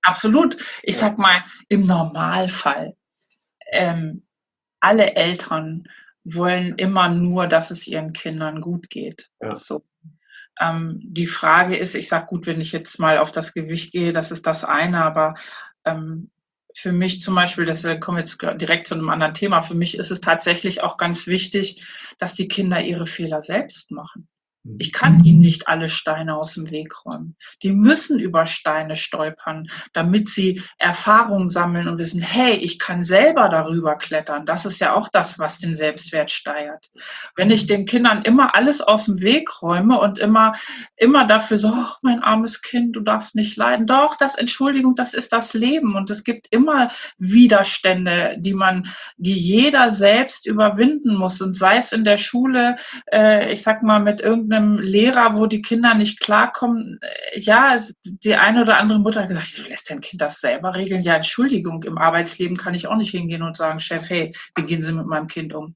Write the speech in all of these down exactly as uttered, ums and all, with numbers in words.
Absolut. Ich Ja, sag mal, im Normalfall, ähm, alle Eltern wollen immer nur, dass es ihren Kindern gut geht. ja. So. Ähm, die Frage ist, ich sage, gut, wenn ich jetzt mal auf das Gewicht gehe, das ist das eine, aber ähm, für mich zum Beispiel, das wir kommen jetzt direkt zu einem anderen Thema, für mich ist es tatsächlich auch ganz wichtig, dass die Kinder ihre Fehler selbst machen. Ich Mhm. kann ihnen nicht alle Steine aus dem Weg räumen. Die müssen über Steine stolpern, damit sie Erfahrung sammeln und wissen, hey, ich kann selber darüber klettern. Das ist ja auch das, was den Selbstwert steigert. Wenn ich den Kindern immer alles aus dem Weg räume und immer, immer dafür so, oh, mein armes Kind, du darfst nicht leiden. Doch, das, Entschuldigung, das ist das Leben. Und es gibt immer Widerstände, die man, die jeder selbst überwinden muss. Und sei es in der Schule, äh, ich sag mal, mit irgendeinem Lehrer, wo die Kinder nicht klarkommen. Äh, ja, die eine oder andere Mutter hat gesagt, du lässt dein Kind das selber regeln. Ja, Entschuldigung, im Arbeitsleben kann ich auch nicht hingehen und sagen, Chef, hey, wie gehen Sie mit meinem Kind um?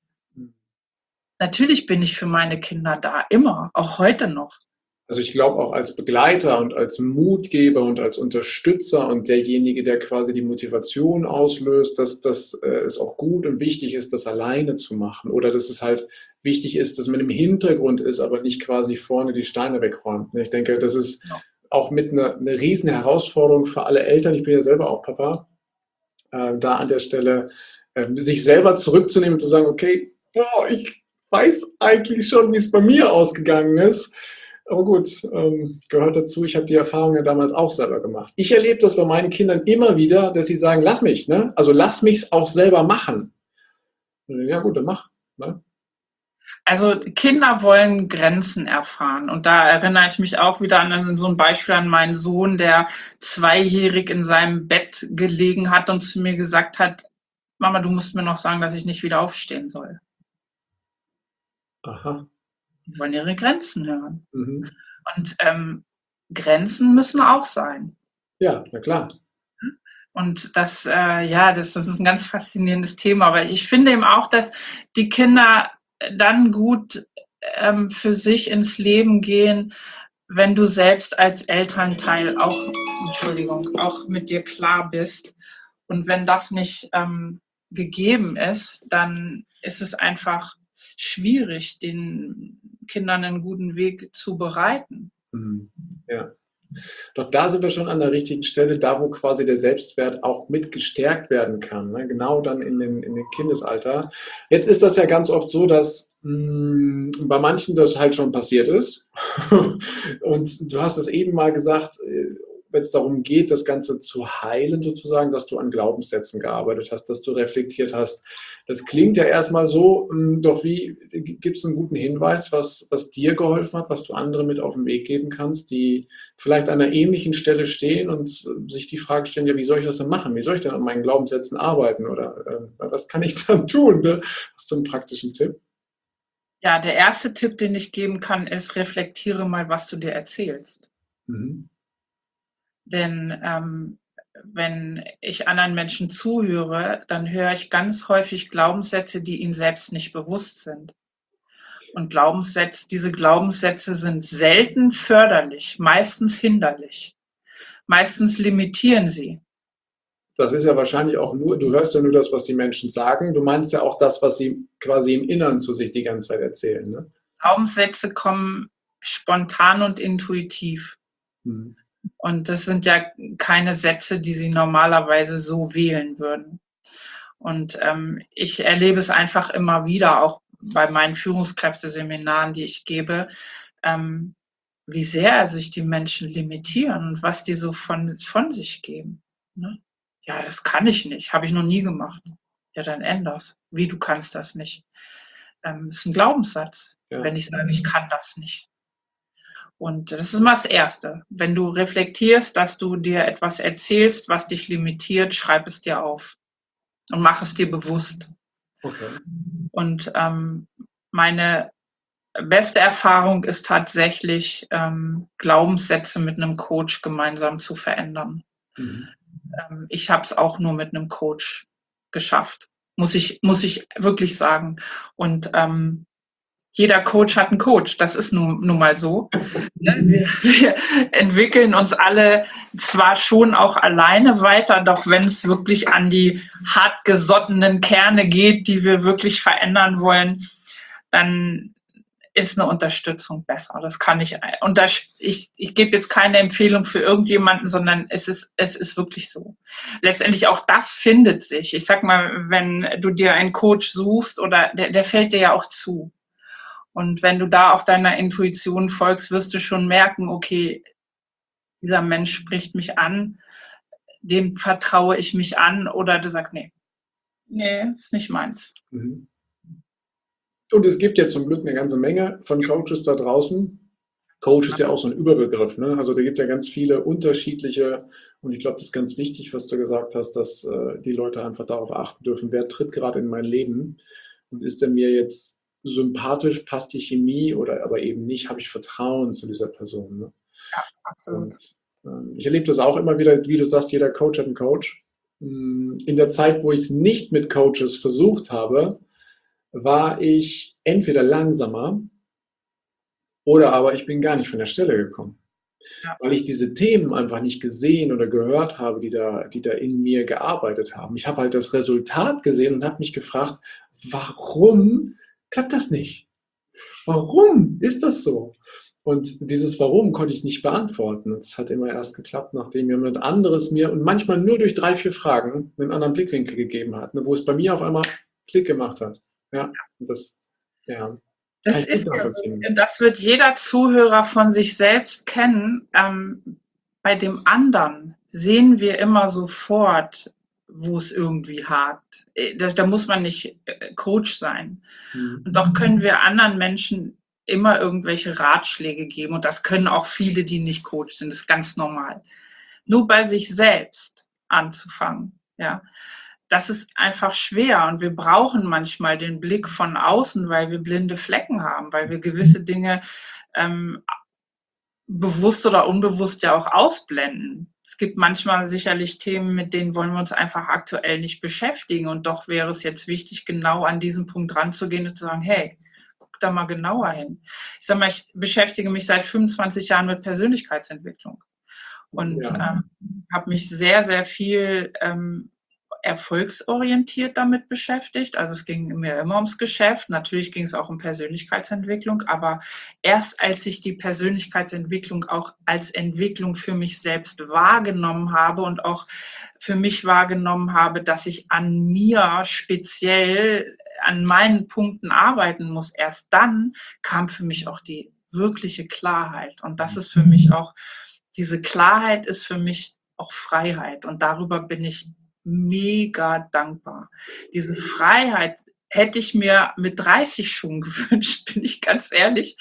Natürlich bin ich für meine Kinder da, immer, auch heute noch. Also ich glaube auch als Begleiter und als Mutgeber und als Unterstützer und derjenige, der quasi die Motivation auslöst, dass das äh, es auch gut und wichtig ist, das alleine zu machen oder dass es halt wichtig ist, dass man im Hintergrund ist, aber nicht quasi vorne die Steine wegräumt. Ich denke, das ist Ja. auch mit einer eine riesen Herausforderung für alle Eltern. Ich bin ja selber auch Papa, äh, da an der Stelle äh, sich selber zurückzunehmen und zu sagen, okay, oh, ich weiß eigentlich schon, wie es bei mir ausgegangen ist. Aber gut, ähm, gehört dazu. Ich habe die Erfahrung ja damals auch selber gemacht. Ich erlebe das bei meinen Kindern immer wieder, dass sie sagen, lass mich, ne? Also lass mich es auch selber machen. Ja gut, dann mach. Ne? Also Kinder wollen Grenzen erfahren. Und da erinnere ich mich auch wieder an so ein Beispiel an meinen Sohn, der zweijährig in seinem Bett gelegen hat und zu mir gesagt hat, Mama, du musst mir noch sagen, dass ich nicht wieder aufstehen soll. Aha. Die wollen ihre Grenzen hören. Mhm. Und ähm, Grenzen müssen auch sein. Ja, na klar. Und das, äh, ja, das, das ist ein ganz faszinierendes Thema. Aber ich finde eben auch, dass die Kinder dann gut ähm, für sich ins Leben gehen, wenn du selbst als Elternteil auch, Entschuldigung, auch mit dir klar bist. Und wenn das nicht ähm, gegeben ist, dann ist es einfach schwierig, den Kindern einen guten Weg zu bereiten. Mhm. Ja. Doch da sind wir schon an der richtigen Stelle, da wo quasi der Selbstwert auch mit gestärkt werden kann, ne? Genau dann in den, in den Kindesalter. Jetzt ist das ja ganz oft so, dass mh, bei manchen das halt schon passiert ist. Und du hast es eben mal gesagt, äh, wenn es darum geht, das Ganze zu heilen sozusagen, dass du an Glaubenssätzen gearbeitet hast, dass du reflektiert hast. Das klingt ja erstmal so, mh, doch wie gibt es einen guten Hinweis, was, was dir geholfen hat, was du anderen mit auf den Weg geben kannst, die vielleicht an einer ähnlichen Stelle stehen und sich die Frage stellen, ja, wie soll ich das denn machen? Wie soll ich denn an meinen Glaubenssätzen arbeiten? Oder äh, was kann ich dann tun? Ne? Hast du einen praktischen Tipp? Ja, der erste Tipp, den ich geben kann, ist, reflektiere mal, was du dir erzählst. Mhm. Denn ähm, wenn ich anderen Menschen zuhöre, dann höre ich ganz häufig Glaubenssätze, die ihnen selbst nicht bewusst sind. Und Glaubenssätze, diese Glaubenssätze sind selten förderlich, meistens hinderlich. Meistens limitieren sie. Das ist ja wahrscheinlich auch nur, du hörst ja nur das, was die Menschen sagen. Du meinst ja auch das, was sie quasi im Inneren zu sich die ganze Zeit erzählen. Ne? Glaubenssätze kommen spontan und intuitiv. Mhm. Und das sind ja keine Sätze, die sie normalerweise so wählen würden. Und ähm, ich erlebe es einfach immer wieder, auch bei meinen Führungskräfteseminaren, die ich gebe, ähm, wie sehr sich die Menschen limitieren und was die so von, von sich geben. Ne? Ja, das kann ich nicht, habe ich noch nie gemacht. Ja, dann änder's. Wie, du kannst das nicht? Ähm, ist ein Glaubenssatz, Ja. wenn ich sage, ich kann das nicht. Und das ist mal das Erste. Wenn du reflektierst, dass du dir etwas erzählst, was dich limitiert, schreib es dir auf und mach es dir bewusst. Okay. Und ähm, meine beste Erfahrung ist tatsächlich, ähm, Glaubenssätze mit einem Coach gemeinsam zu verändern. Mhm. Ähm, ich habe es auch nur mit einem Coach geschafft, muss ich, muss ich wirklich sagen. Und ähm, jeder Coach hat einen Coach, das ist nun, nun mal so. Ne? Wir, wir entwickeln uns alle zwar schon auch alleine weiter, doch wenn es wirklich an die hartgesottenen Kerne geht, die wir wirklich verändern wollen, dann ist eine Unterstützung besser. Das kann ich, und da, ich, ich gebe jetzt keine Empfehlung für irgendjemanden, sondern es ist, es ist wirklich so. Letztendlich auch das findet sich. Ich sag mal, wenn du dir einen Coach suchst oder der, der fällt dir ja auch zu. Und wenn du da auch deiner Intuition folgst, wirst du schon merken, okay, dieser Mensch spricht mich an, dem vertraue ich mich an, oder du sagst, nee, nee, ist nicht meins. Mhm. Und es gibt ja zum Glück eine ganze Menge von Coaches da draußen. Coach ist ja auch so ein Überbegriff, ne? Also da gibt es ja ganz viele unterschiedliche, und ich glaube, das ist ganz wichtig, was du gesagt hast, dass äh, die Leute einfach darauf achten dürfen, wer tritt gerade in mein Leben und ist er mir jetzt sympathisch, passt die Chemie oder aber eben nicht, habe ich Vertrauen zu dieser Person. Ne? Ja, absolut. Und, ähm, ich erlebe das auch immer wieder, wie du sagst, jeder Coach hat einen Coach. In der Zeit, wo ich es nicht mit Coaches versucht habe, war ich entweder langsamer oder aber ich bin gar nicht von der Stelle gekommen. Ja. Weil ich diese Themen einfach nicht gesehen oder gehört habe, die da, die da in mir gearbeitet haben. Ich habe halt das Resultat gesehen und habe mich gefragt, warum klappt das nicht? Warum ist das so? Und dieses Warum konnte ich nicht beantworten. Es hat immer erst geklappt, nachdem jemand anderes mir und manchmal nur durch drei, vier Fragen einen anderen Blickwinkel gegeben hat, wo es bei mir auf einmal Klick gemacht hat. Ja, und das, ja, Das ist ja so. Und das wird jeder Zuhörer von sich selbst kennen. Ähm, bei dem anderen sehen wir immer sofort, wo es irgendwie hakt. Da, da muss man nicht Coach sein. Mhm. Und doch können wir anderen Menschen immer irgendwelche Ratschläge geben. Und das können auch viele, die nicht Coach sind. Das ist ganz normal. Nur bei sich selbst anzufangen, ja. Das ist einfach schwer und wir brauchen manchmal den Blick von außen, weil wir blinde Flecken haben, weil wir gewisse Dinge ähm, bewusst oder unbewusst ja auch ausblenden. Es gibt manchmal sicherlich Themen, mit denen wollen wir uns einfach aktuell nicht beschäftigen und doch wäre es jetzt wichtig, genau an diesen Punkt ranzugehen und zu sagen, hey, guck da mal genauer hin. Ich sag mal, ich beschäftige mich seit fünfundzwanzig Jahren mit Persönlichkeitsentwicklung und Ja. ähm, habe mich sehr, sehr viel ähm, erfolgsorientiert damit beschäftigt. Also es ging mir immer ums Geschäft. Natürlich ging es auch um Persönlichkeitsentwicklung, aber erst als ich die Persönlichkeitsentwicklung auch als Entwicklung für mich selbst wahrgenommen habe und auch für mich wahrgenommen habe, dass ich an mir speziell an meinen Punkten arbeiten muss, erst dann kam für mich auch die wirkliche Klarheit. Und das ist für mich auch, diese Klarheit ist für mich auch Freiheit. Und darüber bin ich mega dankbar. Diese Freiheit hätte ich mir mit dreißig schon gewünscht, bin ich ganz ehrlich.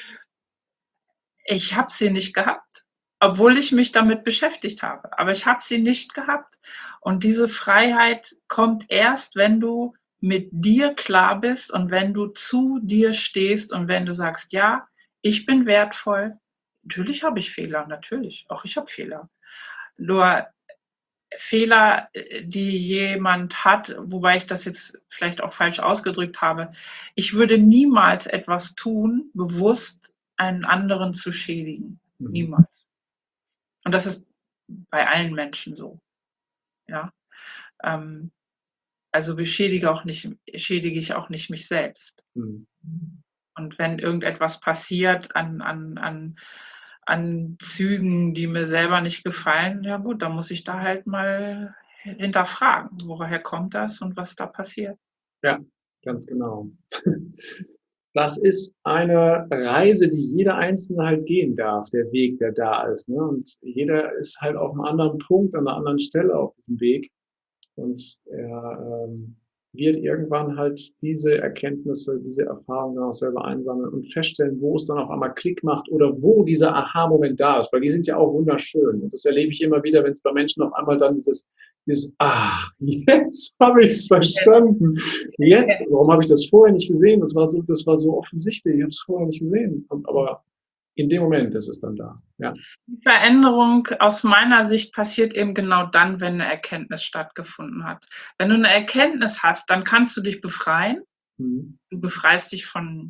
Ich habe sie nicht gehabt, obwohl ich mich damit beschäftigt habe. Aber ich habe sie nicht gehabt. Und diese Freiheit kommt erst, wenn du mit dir klar bist und wenn du zu dir stehst und wenn du sagst, ja, ich bin wertvoll. Natürlich habe ich Fehler, natürlich. Auch ich habe Fehler. Nur Fehler, die jemand hat, wobei ich das jetzt vielleicht auch falsch ausgedrückt habe. Ich würde niemals etwas tun, bewusst einen anderen zu schädigen. Mhm. Niemals. Und das ist bei allen Menschen so. Ja. Ähm, also beschädige auch nicht, schädige ich auch nicht mich selbst. Mhm. Und wenn irgendetwas passiert an, an, an, an Zügen, die mir selber nicht gefallen, ja gut, dann muss ich da halt mal hinterfragen, woher kommt das und was da passiert. Ja, ganz genau. Das ist eine Reise, die jeder Einzelne halt gehen darf, der Weg, der da ist. Ne? Und jeder ist halt auf einem anderen Punkt, an einer anderen Stelle auf diesem Weg. Und er ähm, wird irgendwann halt diese Erkenntnisse, diese Erfahrungen dann auch selber einsammeln und feststellen, wo es dann auf einmal Klick macht oder wo dieser Aha-Moment da ist. Weil die sind ja auch wunderschön. Und das erlebe ich immer wieder, wenn es bei Menschen auf einmal dann dieses, dieses ah, jetzt habe ich es verstanden. Jetzt, warum habe ich das vorher nicht gesehen? Das war so, das war so offensichtlich. Ich habe es vorher nicht gesehen. Und, aber in dem Moment ist es dann da. Ja. Die Veränderung aus meiner Sicht passiert eben genau dann, wenn eine Erkenntnis stattgefunden hat. Wenn du eine Erkenntnis hast, dann kannst du dich befreien. Mhm. Du befreist dich von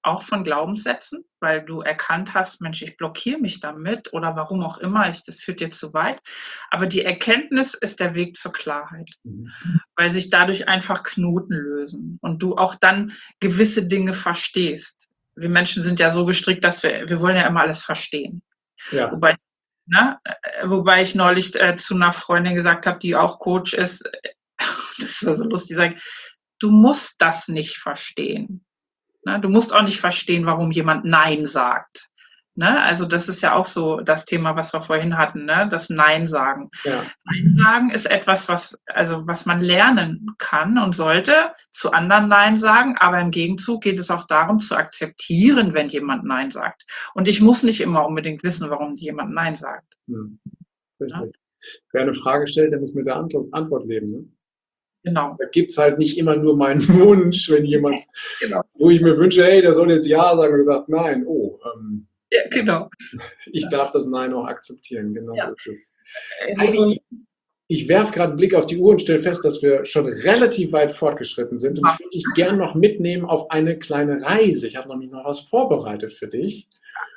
auch von Glaubenssätzen, weil du erkannt hast, Mensch, ich blockiere mich damit oder warum auch immer, ich, das führt dir zu weit. Aber die Erkenntnis ist der Weg zur Klarheit, Mhm. weil sich dadurch einfach Knoten lösen und du auch dann gewisse Dinge verstehst. Wir Menschen sind ja so gestrickt, dass wir, wir wollen ja immer alles verstehen. Ja. Wobei, ne, äh, wobei ich neulich äh, zu einer Freundin gesagt habe, die auch Coach ist, äh, das war so lustig, sagt, du musst das nicht verstehen. Ne? Du musst auch nicht verstehen, warum jemand Nein sagt. Ne? Also das ist ja auch so das Thema, was wir vorhin hatten, ne? Das Nein sagen. Ja. Nein sagen ist etwas, was, also was man lernen kann und sollte, zu anderen Nein sagen, aber im Gegenzug geht es auch darum, zu akzeptieren, wenn jemand Nein sagt. Und ich muss nicht immer unbedingt wissen, warum jemand Nein sagt. Hm. Richtig. Ne? Wer eine Frage stellt, der muss mit der Antwort, Antwort leben. Ne? Genau. Da gibt es halt nicht immer nur meinen Wunsch, wenn jemand, Genau. wo ich mir wünsche, hey, der soll jetzt Ja sagen, und gesagt, nein, oh, ähm, Ja, genau. ich darf das Nein auch akzeptieren. Genau Ja. so ist es. Also, Heidi, ich werfe gerade einen Blick auf die Uhr und stelle fest, dass wir schon relativ weit fortgeschritten sind. Und ich würde dich gerne noch mitnehmen auf eine kleine Reise. Ich habe nämlich noch was vorbereitet für dich.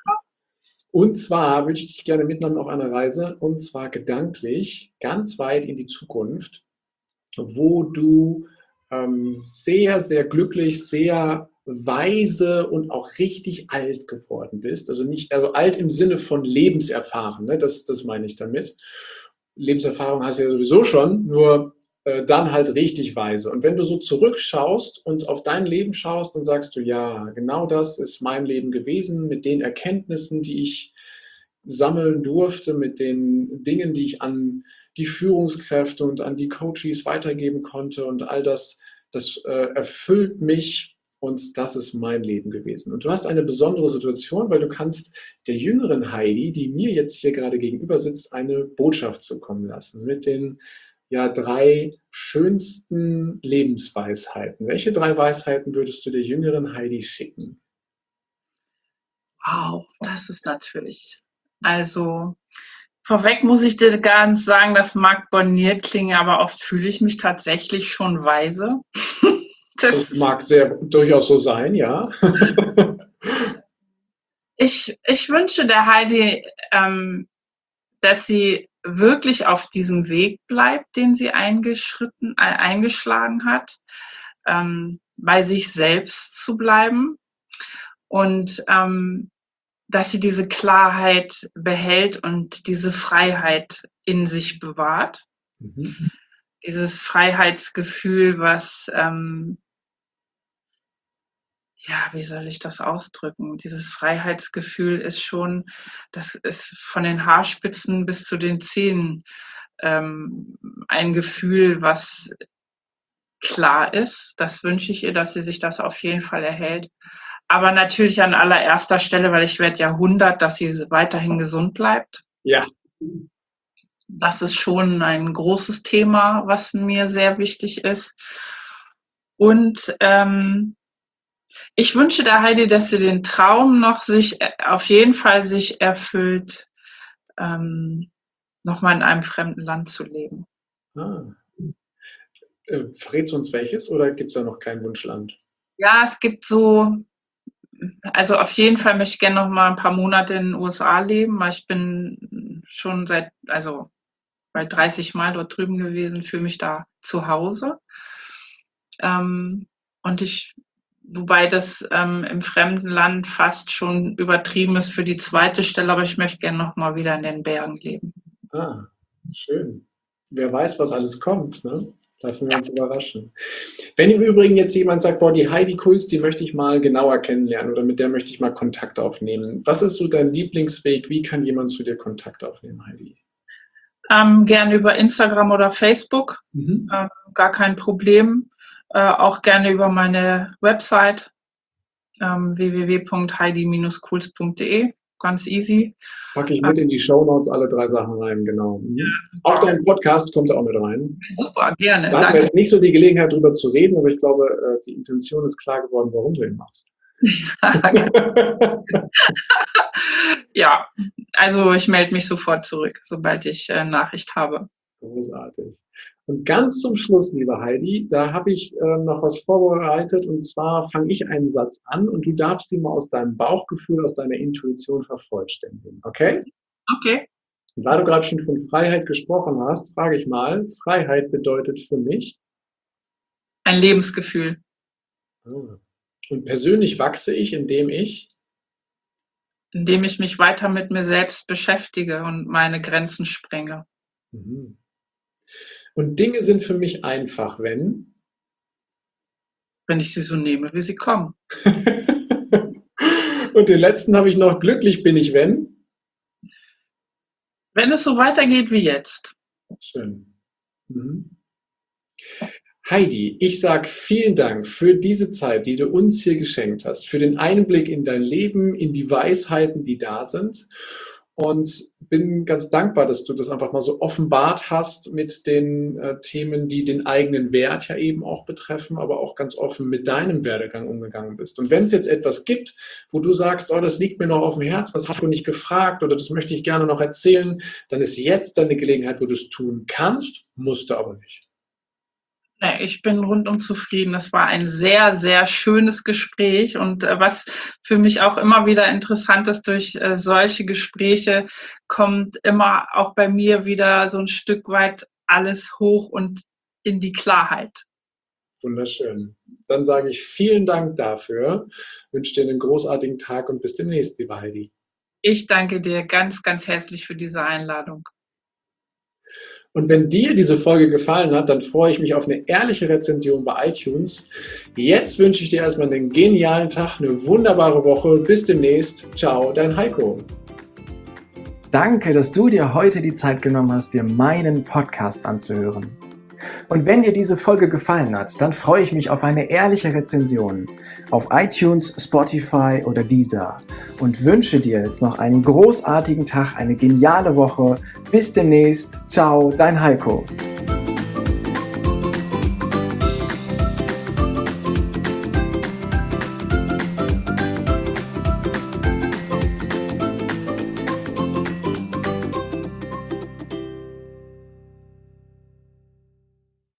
Und zwar würde ich dich gerne mitnehmen auf eine Reise, und zwar gedanklich ganz weit in die Zukunft, wo du ähm, sehr, sehr glücklich, sehr weise und auch richtig alt geworden bist. Also nicht, also alt im Sinne von lebenserfahren, ne? das, das meine ich damit. Lebenserfahrung hast du ja sowieso schon, nur äh, dann halt richtig weise. Und wenn du so zurückschaust und auf dein Leben schaust, dann sagst du, ja, genau das ist mein Leben gewesen, mit den Erkenntnissen, die ich sammeln durfte, mit den Dingen, die ich an die Führungskräfte und an die Coaches weitergeben konnte, und all das, das äh, erfüllt mich, und das ist mein Leben gewesen. Und du hast eine besondere Situation, weil du kannst der jüngeren Heidi, die mir jetzt hier gerade gegenüber sitzt, eine Botschaft zukommen lassen mit den ja, drei schönsten Lebensweisheiten. Welche drei Weisheiten würdest du der jüngeren Heidi schicken? wow, das ist natürlich. Also, vorweg muss ich dir ganz sagen, das mag borniert klingen, aber oft fühle ich mich tatsächlich schon weise. Das mag sehr durchaus so sein, ja. ich, ich wünsche der Heidi, ähm, dass sie wirklich auf diesem Weg bleibt, den sie eingeschritten, äh, eingeschlagen hat, ähm, bei sich selbst zu bleiben und ähm, dass sie diese Klarheit behält und diese Freiheit in sich bewahrt. Mhm. Dieses Freiheitsgefühl, was, ähm, ja, wie soll ich das ausdrücken? Dieses Freiheitsgefühl ist schon, das ist von den Haarspitzen bis zu den Zähnen ähm, ein Gefühl, was klar ist. Das wünsche ich ihr, dass sie sich das auf jeden Fall erhält. Aber natürlich an allererster Stelle, weil ich werde ja hundert, dass sie weiterhin gesund bleibt. Ja. Das ist schon ein großes Thema, was mir sehr wichtig ist. Und ähm, ich wünsche der Heidi, dass sie den Traum noch sich auf jeden Fall sich erfüllt, ähm, nochmal in einem fremden Land zu leben. Ah. Äh, verrätst du uns welches, oder gibt es da noch kein Wunschland? Ja, es gibt so, also auf jeden Fall möchte ich gerne noch mal ein paar Monate in den U S A leben, weil ich bin schon seit, also bei dreißig Mal dort drüben gewesen, fühle mich da zu Hause. Ähm, und ich, wobei das ähm, im fremden Land fast schon übertrieben ist für die zweite Stelle, aber ich möchte gerne noch mal wieder in den Bergen leben. Ah, schön. Wer weiß, was alles kommt, ne? Lassen wir Ja. uns überraschen. Wenn im Übrigen jetzt jemand sagt, boah, die Heidi Kulz, die möchte ich mal genauer kennenlernen oder mit der möchte ich mal Kontakt aufnehmen. Was ist so dein Lieblingsweg? Wie kann jemand zu dir Kontakt aufnehmen, Heidi? Ähm, gerne über Instagram oder Facebook, Mhm. ähm, gar kein Problem. Äh, auch gerne über meine Website ähm, w w w punkt heidi Bindestrich kulz punkt d e. Ganz easy. Packe ich mit in die Shownotes alle drei Sachen rein, genau. Mhm. Auch Super. dein Podcast kommt da auch mit rein. Super, gerne. Da hatten wir Danke. jetzt nicht so die Gelegenheit, drüber zu reden, aber ich glaube, äh, die Intention ist klar geworden, warum du ihn machst. Ja, also ich melde mich sofort zurück, sobald ich äh, Nachricht habe. Großartig. Und ganz zum Schluss, liebe Heidi, da habe ich äh, noch was vorbereitet und zwar fange ich einen Satz an und du darfst ihn mal aus deinem Bauchgefühl, aus deiner Intuition vervollständigen. Okay? Okay. Und weil du gerade schon von Freiheit gesprochen hast, frage ich mal, Freiheit bedeutet für mich? Ein Lebensgefühl. Und persönlich wachse ich, indem ich? Indem ich mich weiter mit mir selbst beschäftige und meine Grenzen sprenge. Mhm. Und Dinge sind für mich einfach, wenn? Wenn ich sie so nehme, wie sie kommen. Und den letzten habe ich noch, glücklich bin ich, wenn? Wenn es so weitergeht wie jetzt. Schön. Mhm. Heidi, ich sage vielen Dank für diese Zeit, die du uns hier geschenkt hast, für den Einblick in dein Leben, in die Weisheiten, die da sind. Und bin ganz dankbar, dass du das einfach mal so offenbart hast mit den äh, Themen, die den eigenen Wert ja eben auch betreffen, aber auch ganz offen mit deinem Werdegang umgegangen bist. Und wenn es jetzt etwas gibt, wo du sagst, oh, das liegt mir noch auf dem Herzen, das hast du nicht gefragt oder das möchte ich gerne noch erzählen, dann ist jetzt deine Gelegenheit, wo du es tun kannst, musst du aber nicht. Nee, ich bin rundum zufrieden. Es war ein sehr, sehr schönes Gespräch und äh, was für mich auch immer wieder interessant ist, durch äh, solche Gespräche kommt immer auch bei mir wieder so ein Stück weit alles hoch und in die Klarheit. Wunderschön. Dann sage ich vielen Dank dafür, wünsche dir einen großartigen Tag und bis demnächst, liebe Heidi. Ich danke dir ganz, ganz herzlich für diese Einladung. Und wenn dir diese Folge gefallen hat, dann freue ich mich auf eine ehrliche Rezension bei iTunes. Jetzt wünsche ich dir erstmal einen genialen Tag, eine wunderbare Woche. Bis demnächst. Ciao, dein Heiko. Danke, dass du dir heute die Zeit genommen hast, dir meinen Podcast anzuhören. Und wenn dir diese Folge gefallen hat, dann freue ich mich auf eine ehrliche Rezension auf iTunes, Spotify oder Deezer und wünsche dir jetzt noch einen großartigen Tag, eine geniale Woche. Bis demnächst. Ciao, dein Heiko.